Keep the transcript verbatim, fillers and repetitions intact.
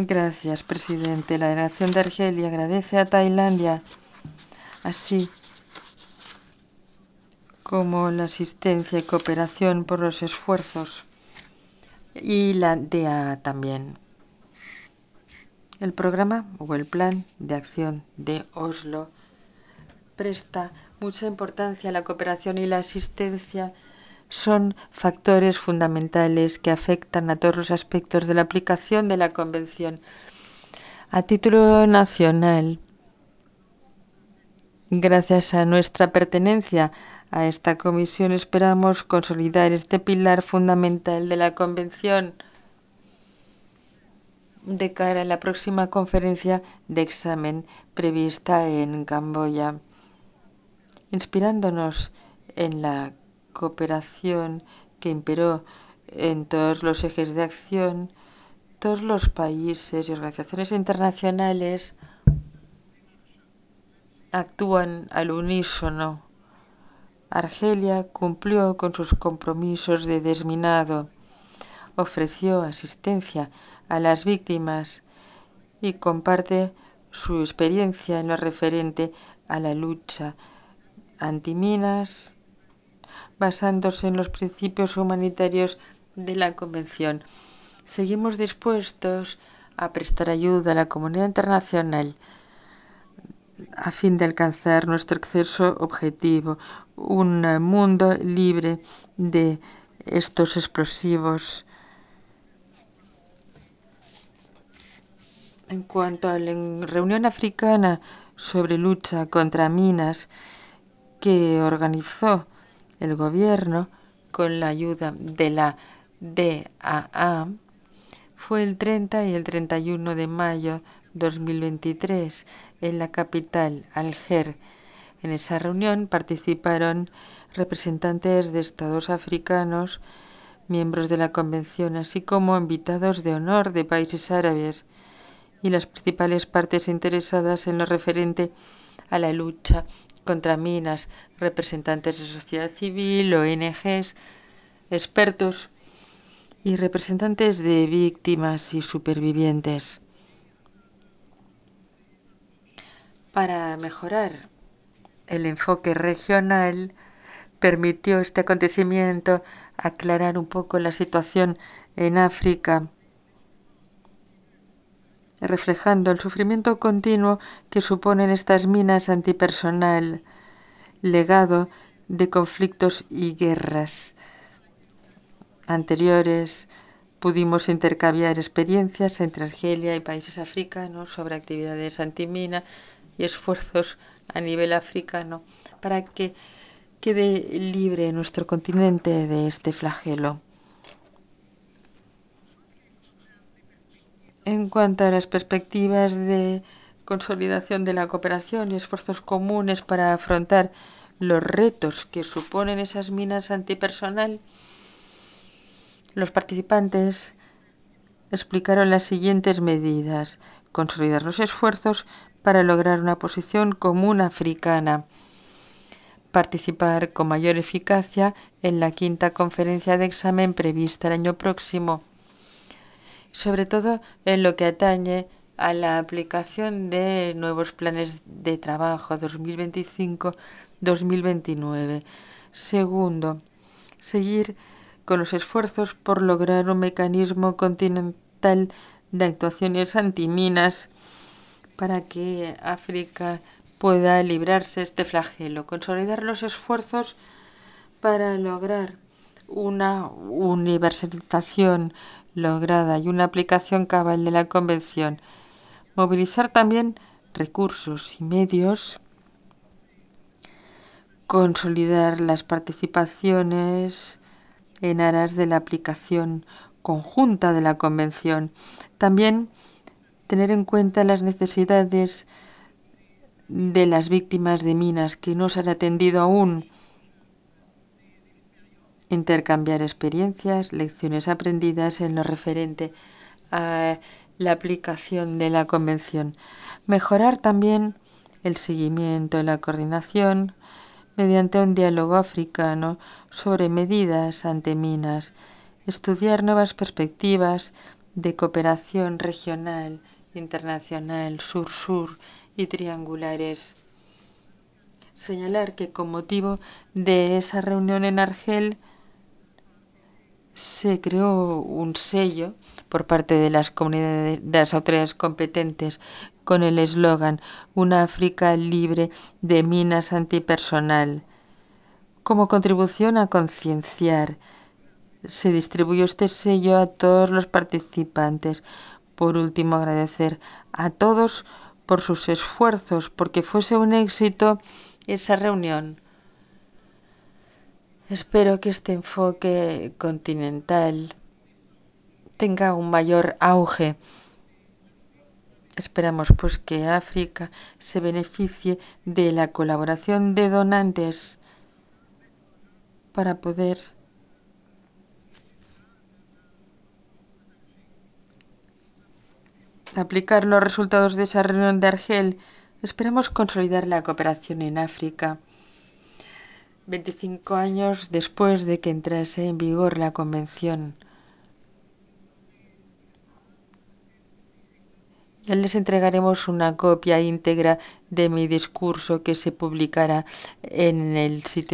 Gracias, presidente. La delegación de Argelia agradece a Tailandia, así como la asistencia y cooperación por los esfuerzos, y la D E A también. El programa o el plan de acción de Oslo presta mucha importancia a la cooperación y la asistencia. Son factores fundamentales que afectan a todos los aspectos de la aplicación de la Convención. A título nacional, gracias a nuestra pertenencia a esta comisión, esperamos consolidar este pilar fundamental de la Convención de cara a la próxima conferencia de examen prevista en Camboya, inspirándonos en la cooperación que imperó en todos los ejes de acción. Todos los países y organizaciones internacionales actúan al unísono. Argelia cumplió con sus compromisos de desminado, ofreció asistencia a las víctimas y comparte su experiencia en lo referente a la lucha antiminas, basándose en los principios humanitarios de la Convención. Seguimos dispuestos a prestar ayuda a la comunidad internacional a fin de alcanzar nuestro exceso objetivo, un mundo libre de estos explosivos. En cuanto a la reunión africana sobre lucha contra minas que organizó el gobierno con la ayuda de la D E A, fue el treinta y el treinta y uno de mayo de dos mil veintitrés en la capital, Alger. En esa reunión participaron representantes de estados africanos, miembros de la Convención, así como invitados de honor de países árabes y las principales partes interesadas en lo referente a la lucha contra minas, representantes de sociedad civil, O N Ges, expertos y representantes de víctimas y supervivientes. Para mejorar el enfoque regional, permitió este acontecimiento aclarar un poco la situación en África, reflejando el sufrimiento continuo que suponen estas minas antipersonal, legado de conflictos y guerras anteriores. Pudimos intercambiar experiencias entre Argelia y países africanos sobre actividades antimina y esfuerzos a nivel africano para que quede libre nuestro continente de este flagelo. En cuanto a las perspectivas de consolidación de la cooperación y esfuerzos comunes para afrontar los retos que suponen esas minas antipersonal, los participantes explicaron las siguientes medidas: consolidar los esfuerzos para lograr una posición común africana, participar con mayor eficacia en la quinta conferencia de examen prevista el año próximo, sobre todo en lo que atañe a la aplicación de nuevos planes de trabajo dos mil veinticinco a dos mil veintinueve. Segundo, seguir con los esfuerzos por lograr un mecanismo continental de actuaciones antiminas para que África pueda librarse de este flagelo. Consolidar los esfuerzos para lograr una universalización lograda y una aplicación cabal de la Convención. Movilizar también recursos y medios. Consolidar las participaciones en aras de la aplicación conjunta de la Convención. También tener en cuenta las necesidades de las víctimas de minas que no se han atendido aún. Intercambiar experiencias, lecciones aprendidas en lo referente a la aplicación de la Convención. Mejorar también el seguimiento y la coordinación mediante un diálogo africano sobre medidas ante minas. Estudiar nuevas perspectivas de cooperación regional, internacional, sur-sur y triangulares. Señalar que con motivo de esa reunión en Argel se creó un sello por parte de las comunidades, de las autoridades competentes con el eslogan "Una África libre de minas antipersonal". Como contribución a concienciar, se distribuyó este sello a todos los participantes. Por último, agradecer a todos por sus esfuerzos, porque fuese un éxito esa reunión. Espero que este enfoque continental tenga un mayor auge. Esperamos pues que África se beneficie de la colaboración de donantes para poder aplicar los resultados de esa reunión de Argel. Esperamos consolidar la cooperación en África. veinticinco años después de que entrase en vigor la Convención. Ya les entregaremos una copia íntegra de mi discurso que se publicará en el sitio